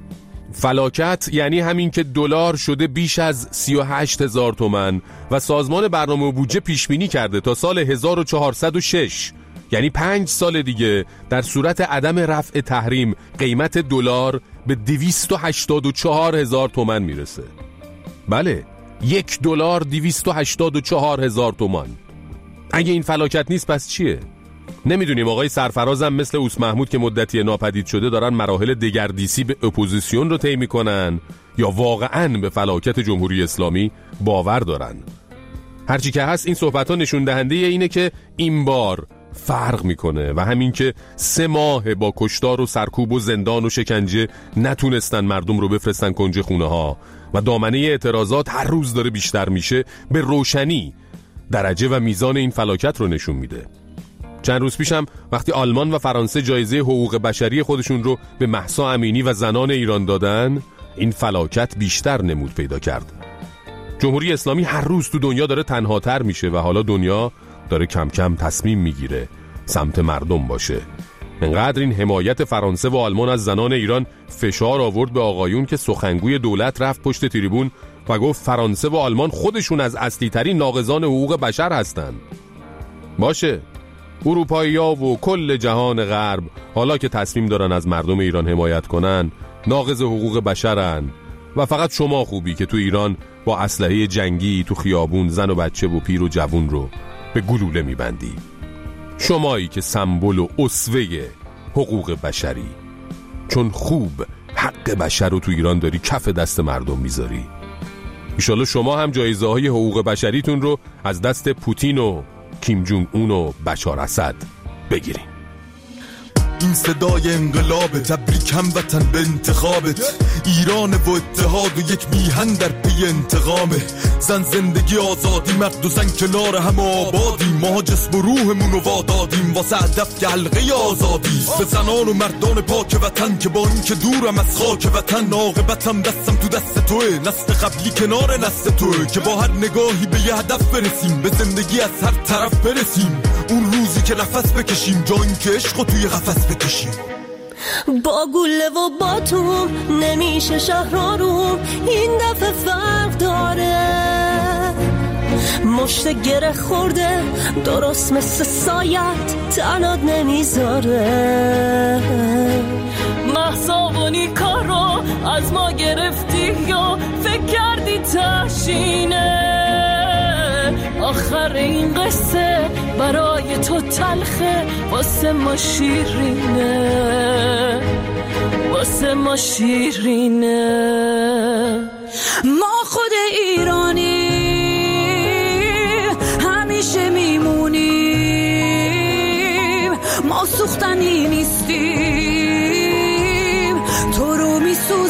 فلاکت یعنی همین که دلار شده بیش از سی و هشت هزار تومان و سازمان برنامه و بودجه پیش بینی کرده تا سال هزار و چهارصد و شش، یعنی پنج سال دیگه در صورت عدم رفع تحریم قیمت دلار به دویست و هشتاد و چهار هزار تومان میرسه. بله یک دلار دویست و هشتاد و چهار هزار تومان. اگه این فلاکت نیست پس چیه؟ نمیدونیم. آقای سرفرازم مثل اوس محمود که مدتی ناپدید شده دارن مراحل دگردیسی به اپوزیسیون رو طی میکنن یا واقعاً به فلاکت جمهوری اسلامی باور دارن. هرچی که هست این صحبت ها نشون دهنده اینه که این بار فرق میکنه و همین که سه ماه با کشتار و سرکوب و زندان و شکنجه نتونستن مردم رو بفرستن کنج خونه ها و دامنه اعتراضات هر روز داره بیشتر میشه، به روشنی درجه و میزان این فلاکت رو نشون میده. چند روز پیشم وقتی آلمان و فرانسه جایزه حقوق بشری خودشون رو به مهسا امینی و زنان ایران دادن، این فلاکت بیشتر نمود پیدا کرد. جمهوری اسلامی هر روز تو دنیا داره تنهاتر میشه و حالا دنیا داره کم کم تصمیم میگیره سمت مردم باشه. انقدر این حمایت فرانسه و آلمان از زنان ایران فشار آورد به آقایون که سخنگوی دولت رفت پشت تریبون و گفت فرانسه و آلمان خودشون از اصلی ترین ناقضان حقوق بشر هستن. باشه، اروپایی‌ها و کل جهان غرب حالا که تصمیم دارن از مردم ایران حمایت کنن ناقض حقوق بشرن و فقط شما خوبی که تو ایران با اسلحه جنگی تو خیابون زن و بچه و پیر و جوون رو به گلوله میبندی. شمایی که سمبل و اسوه حقوق بشری، چون خوب حق بشر رو تو ایران داری کف دست مردم میذاری. ایشالا شما هم جایزه های حقوق بشریتون رو از دست پوتین و کیم جونگ اون و بشار اسد بگیرین. این صدای انقلاب، تبریک هموطن به انتخابت. ایران و اتحاد و یک میهن در پی انتقامه. زن زندگی آزادی، مرد و زن کنار هم آبادیم. ما جسم و روحمون رو وادادیم واسه هدف که حلقه آزادی. به زنان و مردان پاک وطن که با این که دورم از خاک وطن، عاقبتم دستم تو دست توه. نسل قبلی کنار نسل توه که با هر نگاهی به یه هدف برسیم، به زندگی از هر طرف برسیم. اون روزی که نفس بکشیم، جا این که عشقو توی قفس بکشیم. با گله و باتون نمیشه شهر روم، این دفعه فرق داره. مشت گره خورده درست مثل سایت تنات نمیذاره. محصابونی کار رو از ما گرفتی یا فکر کردی تشینه. آخر این قصه برای تو تلخه، واسه ما شیرینه، واسه ما شیرینه. ما خود ایرانی همیشه میمونیم، ما سوختنی نیستیم، تو رو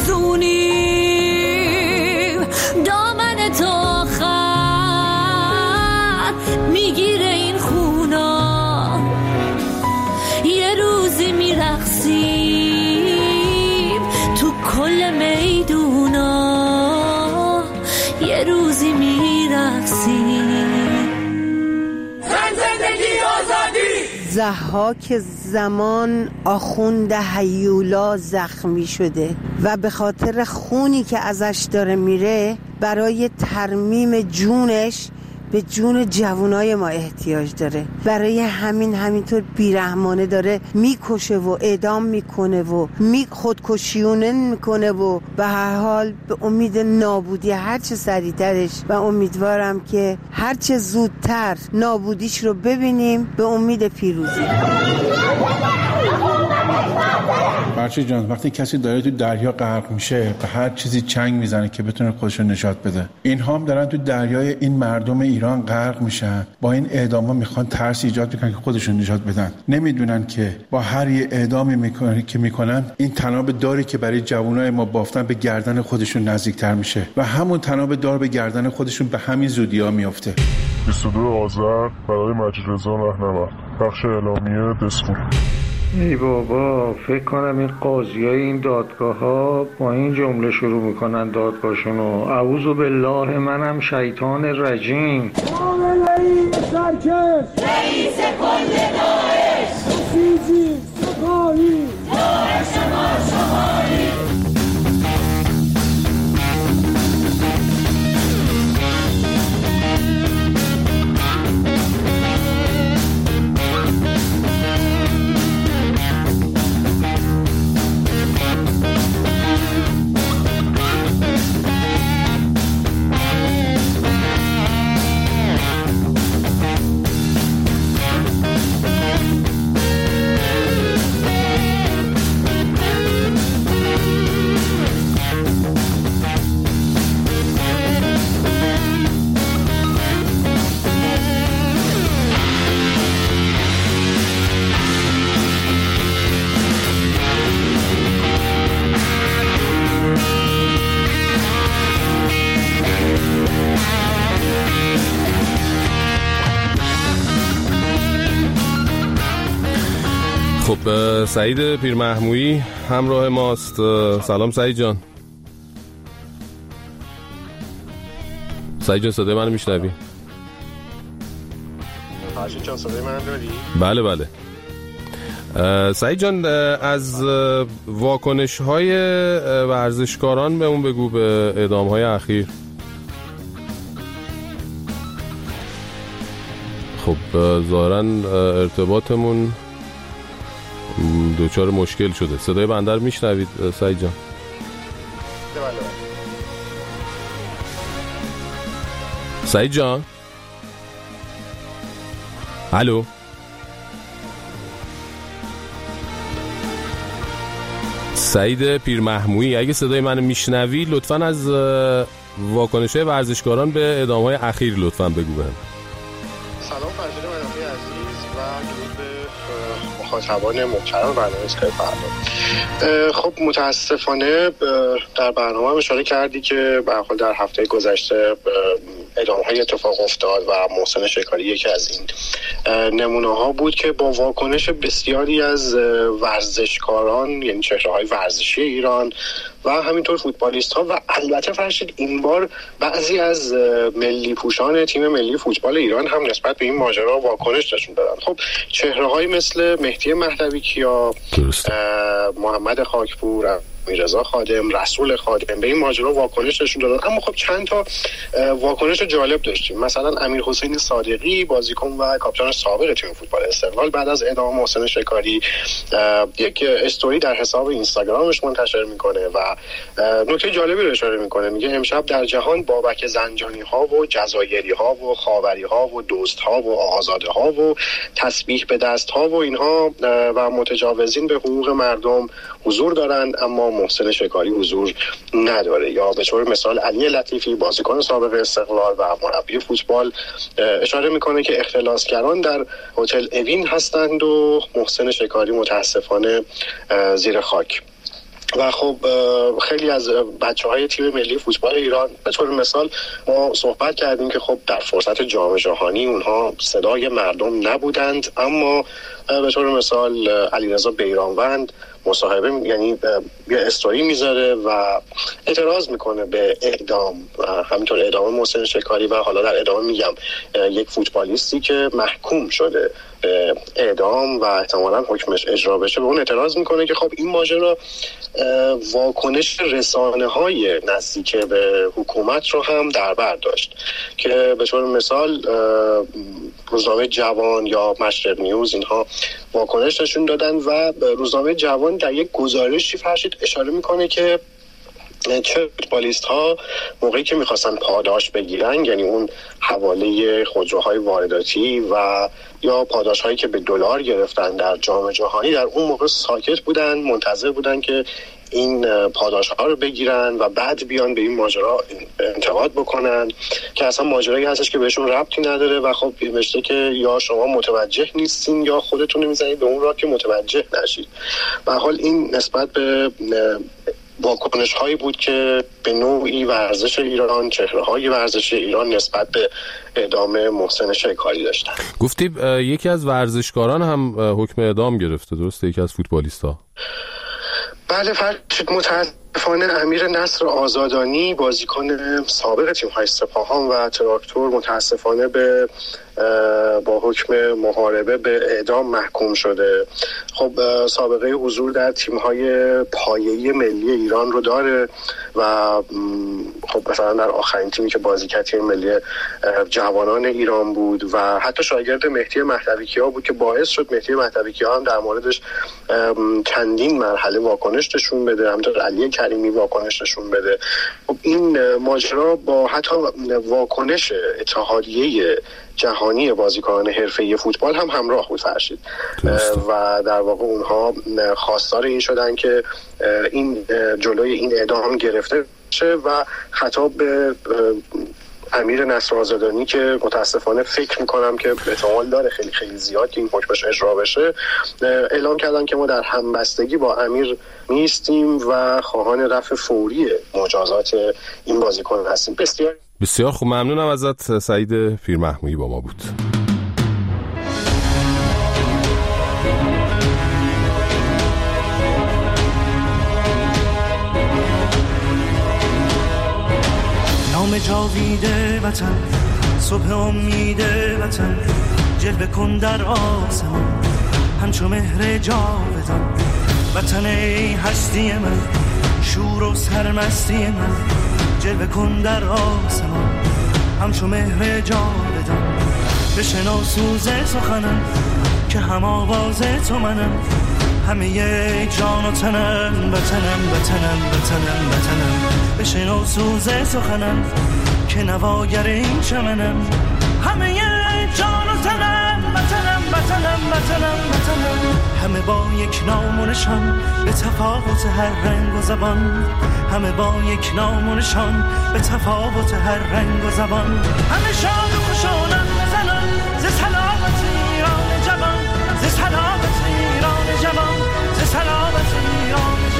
میسوزونیم. دامن تو آخر میگیره این خونا، یه روزی میرقصیم تو کل میدونا، یه روزی میرقصیم. ضحاک زمان آخوند هیولا زخمی شده و به خاطر خونی که ازش داره میره، برای ترمیم جونش به جون جوانای ما احتیاج داره. برای همین همینطور بیرحمانه داره میکشه و اعدام میکنه و می خودکشیونه میکنه و به هر حال به امید نابودی هرچه سریعترش و امیدوارم که هرچه زودتر نابودیش رو ببینیم به امید پیروزی. برچه جان، وقتی کسی داره تو دریا غرق میشه به هر چیزی چنگ میزنه که بتونه خودش رو نجات بده. اینها هم دارن تو دریای این مردم ایران غرق میشن، با این اعداما میخوان ترس ایجاد بکنن که خودشون نجات بدن. نمیدونن که با هر یه اعدامی میکنن که میکنن، این تناب داری که برای جوانای ما بافتن به گردن خودشون نزدیکتر میشه و همون تناب دار به گردن خودشون به همین زودی‌ها میفته. بیست و دو آذر برای مجید رضا رهنورد، بخش اعلامیه دسفور. ای بابا، فکر کنم این قاضی های این دادگاه ها با این جمله شروع میکنن دادگاهشونو: اعوذ بالله منم شیطان رجیم. رئیس سرکش، رئیس کل داعش، سیزی سپاهی، داعش ما شمالی. خب سعید پیرمحمویی همراه ماست. سلام سعید جان. سعید جان صدای منو میشنوی؟ فرشید جان صدای من داری؟ بله بله. سعید جان، از واکنش های ورزشکاران بهمون بگو به اعدام های اخیر. خب ظاهرا ارتباطمون دوچار مشکل شده. صدای بنده رو میشنوید سعید جان؟ بله. سعید جان؟ الو؟ سعید پیرمحمویی، اگه صدای منو میشنوی لطفاً از واکنش‌های ورزشکاران به اعدام‌های اخیر لطفاً بگو بهم. سلام فرشید مهرانی عزیز و درود به مخاطبان محترم برنامه اسکای فردا. خب متاسفانه در برنامه هم اشاره کردی که به هر حال در هفته گذشته ادامه‌های اتفاق افتاد و محسن شکاری یکی از این نمونه ها بود که با واکنش بسیاری از ورزشکاران، یعنی چهره‌های ورزشی ایران و همینطور فوتبالیست ها و البته فرشید این بار بعضی از ملی پوشان تیم ملی فوتبال ایران هم نسبت به این ماجرا واکنش نشون دادن. خب چهره‌هایی مثل مهدی مهدوی کیا، محمد خاکپور، رضا خادم، رسول خادم به این ماجرا واکنش نشون دادن. اما خب چند تا واکنش جالب داشتیم. مثلا امیر حسین صادقی، بازیکن و کاپیتان سابق تیم فوتبال استقلال، بعد از اعدام محسن شکاری یک استوری در حساب اینستاگرامش منتشر میکنه و نکته جالبی رو اشاره میکنه. میگه امشب در جهان بابک زنجانی ها و جزایری ها و خاوری ها و دوست ها و آزاده ها و تسبیح به دست ها و اینها و متجاوزین به حقوق مردم حضور دارند، اما محسن شکاری حضور نداره. یا به طور مثال علی لطیفی، بازیکن سابق استقلال و مربی فوتبال، اشاره میکنه که اختلاسگران در هتل اوین هستند و محسن شکاری متاسفانه زیر خاک. و خب خیلی از بچه‌های تیم ملی فوتبال ایران به طور مثال ما صحبت کردیم که خب در فرصت جام جهانی اونها صدای مردم نبودند، اما به طور مثال علیرضا بیرانوند مصاحبه یعنی یه استوری میذاره و اعتراض میکنه به اعدام، همینطور اعدام محسن شکاری و حالا در ادامه میگم یک فوتبالیستی که محکوم شده به اعدام و احتمالاً حکمش اجرا بشه به اون اعتراض میکنه که خب این ماجرا واکنش رسانه‌های نزدیک به حکومت رو هم در بر داشت که به طور مثال روزنامه جوان یا مشرق نیوز اینها واکنش نشون دادن و روزنامه جوان در یک گزارشی فرشید اشاره میکنه که چه فوتبالیست ها موقعی که میخواستن پاداش بگیرن، یعنی اون حواله خودروهای وارداتی و یا پاداش هایی که به دلار گرفتن در جام جهانی، در اون موقع ساکت بودن، منتظر بودن که این پاداش ها رو بگیرن و بعد بیان به این ماجرا انتقاد بکنن که اصلا ماجرایی هستش که بهشون ربطی نداره و خب نوشته که یا شما متوجه نیستین یا خودتون میزنید به اون راه که متوجه نشید. به حال این نسبت به واکنش هایی بود که به نوعی ورزش ایران، چهره های ورزش ایران نسبت به اعدام محسن شکاری داشتن. گفتی یکی از ورزشکاران هم حکم اعدام گرفته، درسته؟ یکی از فوتبالیست ها. بله فرشید، متاسفانه امیر نصر آزادانی، بازیکن سابق تیم‌های سپاهان و تراکتور، متاسفانه به با حکم محاربه به اعدام محکوم شده. خب سابقه حضور در تیم‌های پایه‌ای ملی ایران رو داره و خب مثلا در آخرین تیمی که بازی کرد تیم ملی جوانان ایران بود و حتی شاگرد مهدی مهدوی کیا بود که باعث شد مهدی مهدوی کیا هم در موردش چندین مرحله واکنش نشون بده، همونطور علی کریمی واکنش نشون بده. خب این ماجرا با حتی واکنش اتحادیه جهانی بازیکنان حرفه‌ای فوتبال هم همراه بود فرشید و در واقع اونها خواستار این شدن که این جلوی این اعدام گرفته شه و خطاب به امیر نصر آزادانی که متاسفانه فکر میکنم که احتمال داره خیلی خیلی زیاد که این حکمش اجرا بشه، اعلام کردن که ما در همبستگی با امیر نیستیم و خواهان رفع فوری مجازات این بازیکن هستیم. بسیار بسیار خوب، ممنونم ازت. سعید پیرمحمودی با ما بود. نام جاویده وطن، صبح امید وطن، جلوه کن در آسمان همچو مهر جاودان. وطن ای هستی من، شور و سرمستی من، جلوه کن در آسمان همچو مهر جاودان. بشنو سوز سخنم که هم آواز تو منم، همه یک جان و تنم، وطنم وطنم وطنم وطنم. بشنو سوز سخنم که نواگر این چمنم، همه یک جان و تنم، وطنم وطنم وطنم وطنم. همه با یک نام و نشان به تفاوت هر رنگ و زبان، همه با یک نام و نشان به تفاوت هر رنگ و زبان. همه شاد و خوشانند زنان ز سلامت ایران جوان، ز سلامت ایران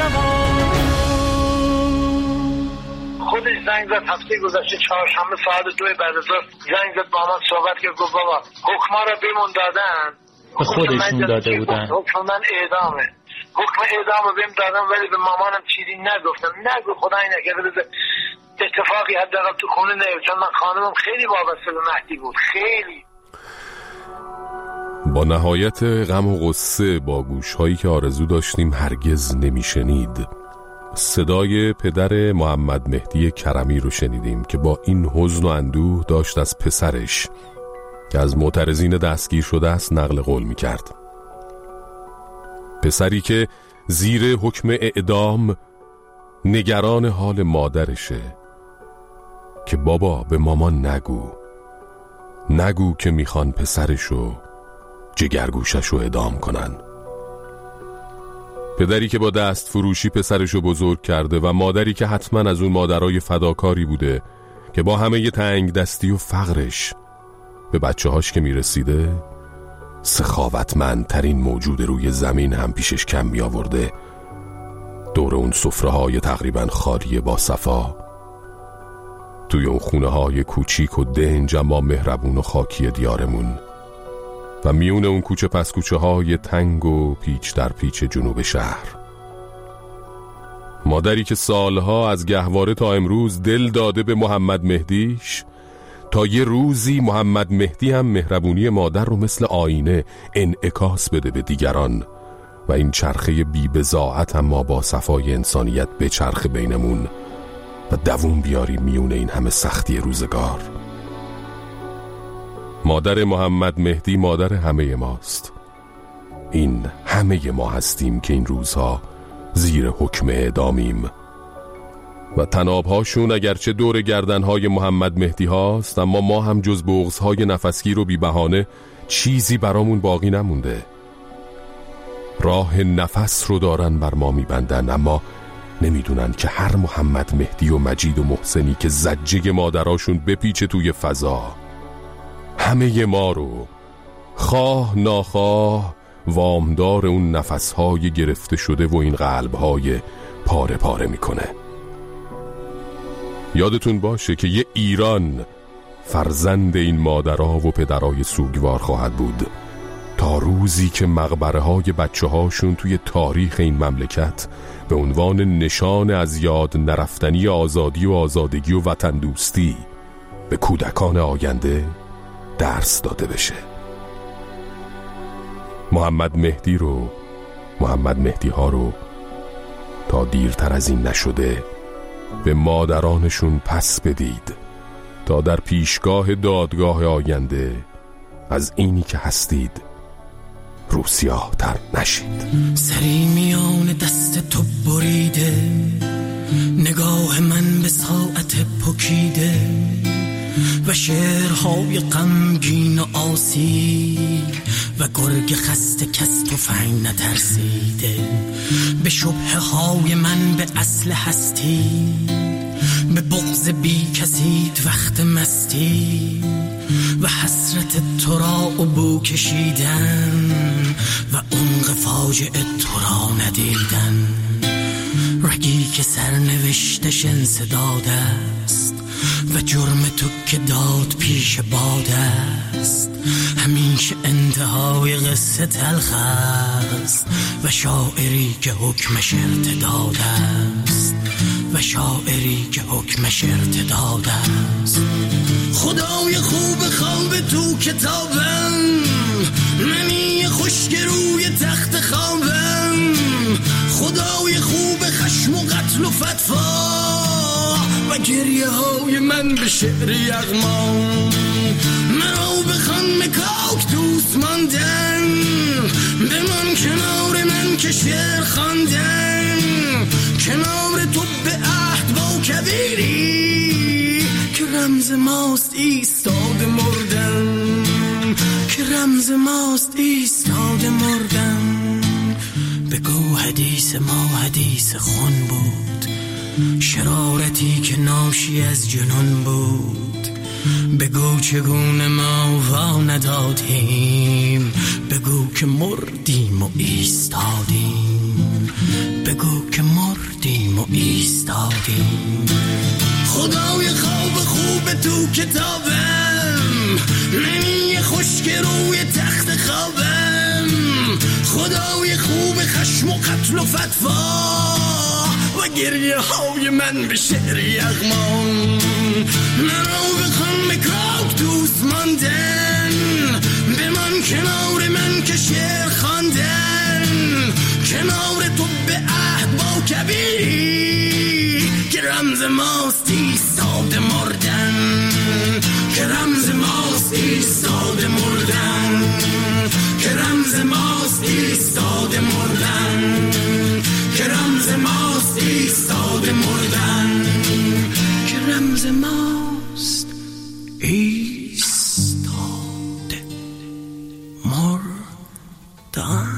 خودش زنگ زد هفته گذشته چهارشنبه ساعت دو بعد از ظهر زنگ زد با من صحبت کرد، گفت بابا حکما را بهمون دادن، به خودشون داده بودن، حکم من اعدامه، حکم اعدام رو بهم دادن ولی به مامانم چیزی نگفتم. نگو خدای نکرده اتفاقی حداقل تو خونه نیفت، چون من خانمم خیلی وابسته به مهدی بود، خیلی. با نهایت غم و غصه با گوش‌هایی که آرزو داشتیم هرگز نمیشنید، صدای پدر محمد مهدی کرمی رو شنیدیم که با این حزن و اندوه داشت از پسرش که از معترضین دستگیر شده است نقل قول می‌کرد. پسری که زیر حکم اعدام نگران حال مادرشه که بابا به مامان نگو نگو که میخوان پسرشو جگرگوششو اعدام کنن. پدری که با دست فروشی پسرشو بزرگ کرده و مادری که حتما از اون مادرای فداکاری بوده که با همه ی تنگ دستی و فقرش به بچه هاش که میرسیده سخاوتمندترین موجود روی زمین هم پیشش کم می آورده، دور اون سفره های تقریبا خالی با صفا، توی اون خونه های کوچیک و دنج اما مهربون و خاکی دیارمون و میون اون کوچه پس کوچه های تنگ و پیچ در پیچ جنوب شهر. مادری که سالها از گهواره تا امروز دل داده به محمد مهدیش تا یه روزی محمد مهدی هم مهربونی مادر رو مثل آینه انعکاس بده به دیگران و این چرخه بی بضاعت اما با صفای انسانیت به چرخ بینمون و دووم بیاری میونه این همه سختی روزگار. مادر محمد مهدی مادر همه ماست. این همه ما هستیم که این روزها زیر حکم اعدامیم و تنابهاشون اگرچه دور گردنهای محمد مهدی هاست، اما ما هم جز بغضهای نفسگیر و بی بهانه چیزی برامون باقی نمونده. راه نفس رو دارن بر ما میبندن، اما نمیدونن که هر محمد مهدی و مجید و محسنی که زجه مادراشون بپیچه توی فضا همه ما رو خواه ناخواه وامدار اون نفسهای گرفته شده و این قلبهای پاره پاره میکنه. یادتون باشه که یه ایران فرزند این مادرها و پدرای سوگوار خواهد بود تا روزی که مقبره های بچه هاشون توی تاریخ این مملکت به عنوان نشان از یاد نرفتنی آزادی و آزادگی و وطن دوستی به کودکان آینده درس داده بشه. محمد مهدی رو محمد مهدی ها رو تا دیرتر از این نشده به مادرانشون پس بدید تا در پیشگاه دادگاه آینده از اینی که هستید روسیاه تر نشید. سری میان دست تو بریده، نگاه من به ساعت پکیده و شعرهای غمگین و آسی و گرگ خسته کس تفنگ نترسیده. به شبهه های من به اصل هستی، به بغض بی کسید وقت مستی و حسرت تو را عبو کشیدن و عمق فاجعه تو را ندیدن. رگی که سرنوشتش انسداد است و جرم تو که داد پیش باد است. همیشه انتهای قصه تلخ است و شاعری که حکمش ارتداد است و شاعری که حکمش ارتداد است. خدای خوب خواب تو کتابم، منی خشک روی تخت خوابم. خدای خوب خشم و قتل و فتوا و گریه های من به شعر یغما. منو بخوان مکاک دوست ماندن، بمان کنار من که شعر خواندن. کنار تو به عهد با کبیری که رمز ماست ایستاد مردن، که رمز ماست ایستاد مردن. بگو حدیث ما حدیث خون بود، شرارتی که ناشی از جنون بود. بگو چگونه ما وا ندادیم، بگو که مردیم و ایستادیم. بگو که ما و ایستادیم. خدای خواب خوب تو کتابم، نمی خشک روی تخت خوابم. خدای خوب خشم و قتل و فتوا و گریه های من به شعر یغمان. مرا بخوان به کاکتوس ماندن، به من کنار من که شعر خواندن. کنار تو به عهد با کبیر که رمز ماست ایستاد مردن. که رمز ماست ایستاد مردن. که رمز ماست ایستاد مردن. که رمز ماست ایستاد مردن. که رمز ماست ایستاد مردن.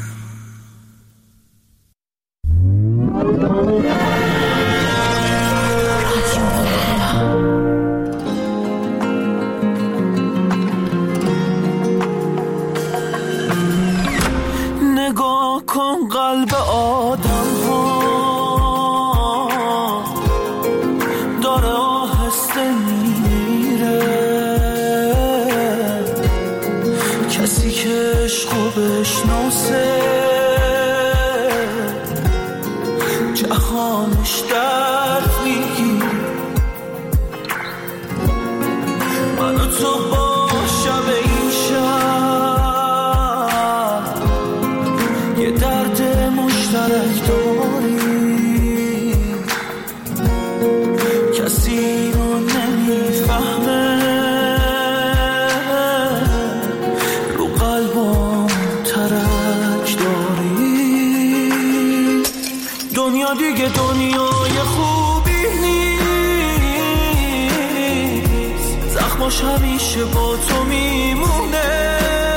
نگاه کن قلب آدم ها داره آهسته میره. کسی که عشقو بشناسه جهانش درد میگیره. من و تو با شب این شب یه درد مشترک داریم. کسی رو نمیفهمه، رو قلبم ترک داریم. دنیا دیگه دنیای خوبی نیست، زخماش همیشه با تو میمونه.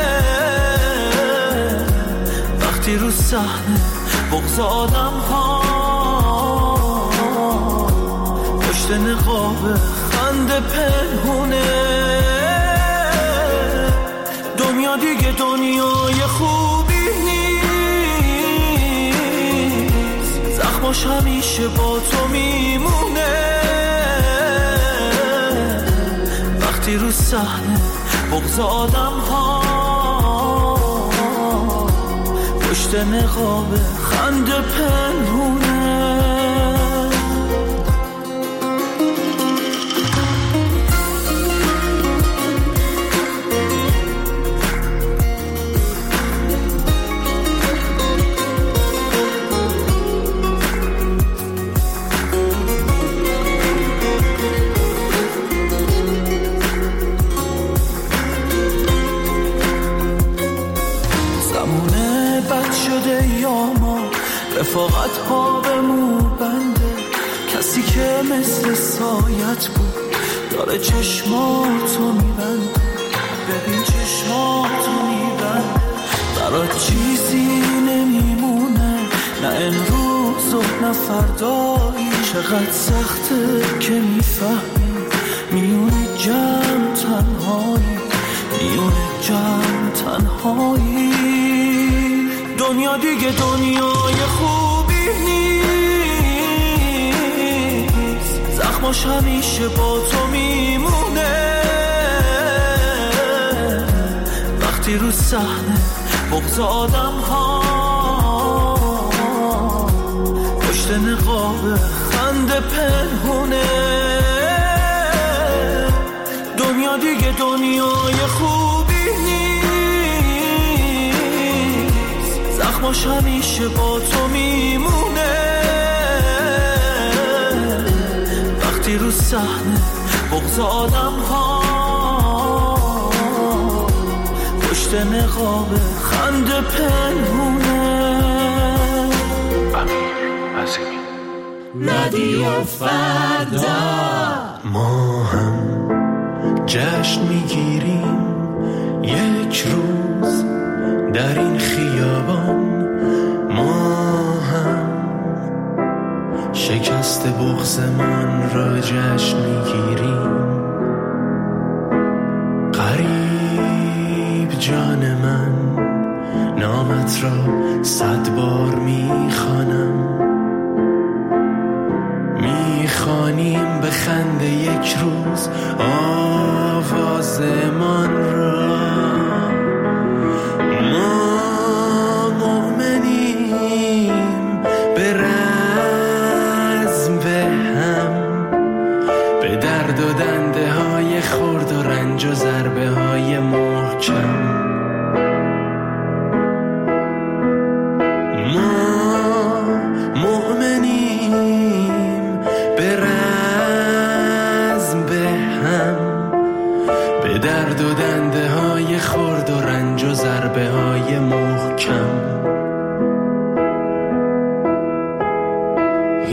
وقتی رو صحنه بغض آدم ها پشت نقاب خنده پنهونه. دنیا دیگه دنیای خوبی نیست، زخماش همیشه با تو میمونه. وقتی رو صحنه بغض آدم ها پشت نقاب خنده پنهونه. رفاقت ها به مو بنده، کسی که مثل سایت بود داره چشماتو میبنده. ببین چشماتو میبنده، برات چیزی نمیمونه، نه امروز و نه فردایی. چقدر سخته که میفهمی میونه جمع تنهایی، میونه جمع تنهایی. دنیا دیگه دنیای خوبی نیست، زخماش همیشه با تو میمونه. وقتی رو صحنه بغض آدم ها پشت نقاب خنده پنهونه. دنیا دیگه دنیای خوبی زخماش همیشه با تو میمونه. وقتی رو صحنه بغض آدم ها پشت نقاب خنده پنهونه. امیر عظیمی رادیو فردا. ما هم جشن میگیریم یک روز در این خیابان. ما هم شکست بغضمان را جشن میگیریم. قریب جان من نامت را صد بار میخوانم.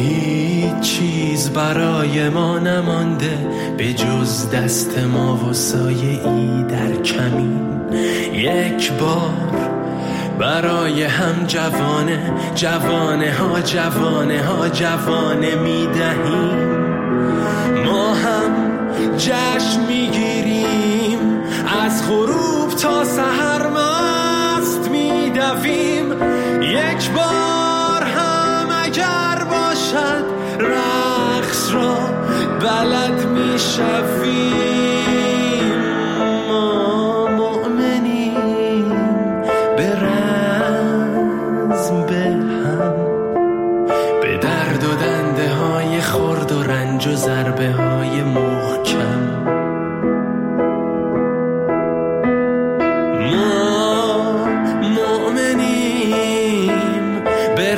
هیچ چیز برای ما نمانده به جز دست ما و سایه ای در کمین. یک بار برای هم جوانه جوانه ها جوانه ها جوانه میدهیم. ما هم جشن میگیریم از غروب تا سحر مست میدویم. یک بار هم اگر باشد رقص را بلد میشویم. ما مؤمنیم به رزم به هم، به درد و دنده های خرد و رنج و ضربه های محکم. ما مؤمنیم به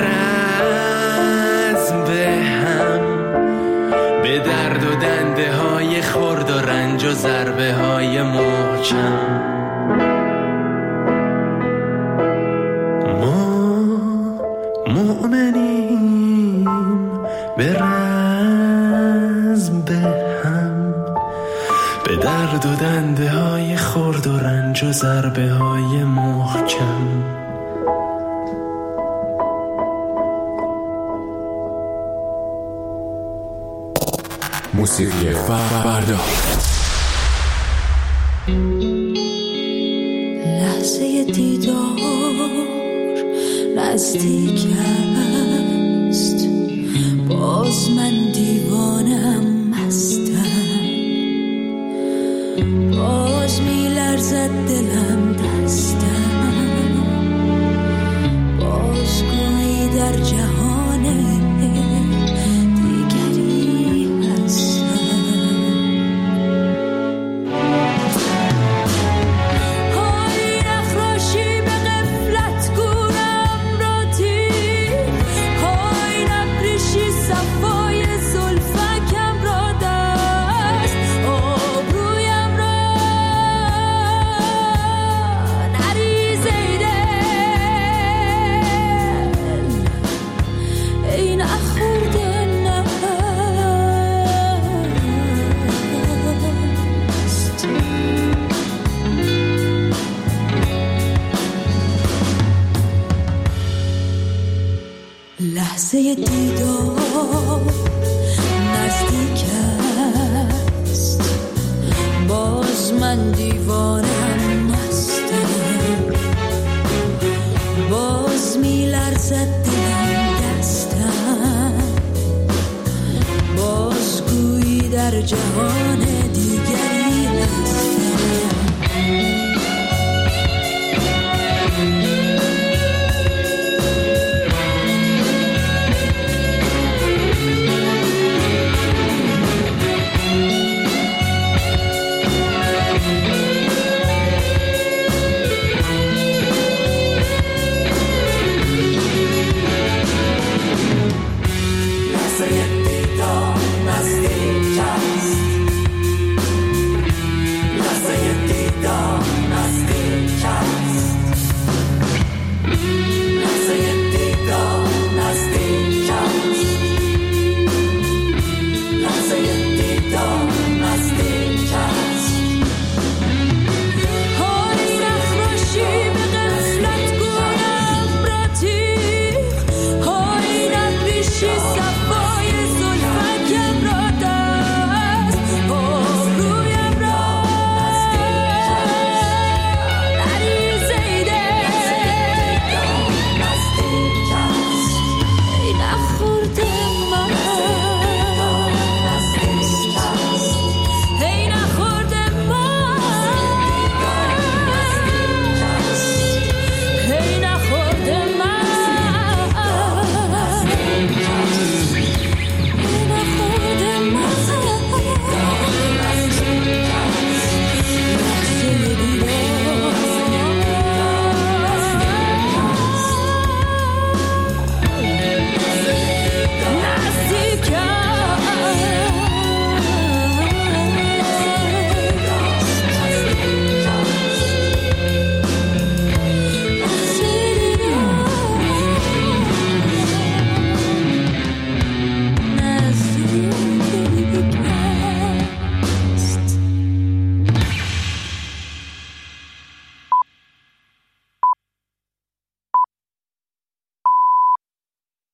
رزم به هم، به درد و دنده های خرد و رنج و ضربه های محکم. ما مؤمنیم به رزم به هم، به درد و دنده های خرد و رنج و ضربه های محکم. موسیقی فردا. لحظه دیدار نزدیک است، باز من دیوانم هستم، باز می لرزد دلم دستم، باز گویی در جهان دیگری هستم. های نخراشی به غفلت گورم را تیر، های نبریشی صفای زلفکم را دست، آبرویم را نریز ای دل، ای نخورده نست. لحظه دیدار نزدیک است، باز من دیوانم مستم، باز می لرزد دلم دستم، باز گویی در جهان دیگری هستم.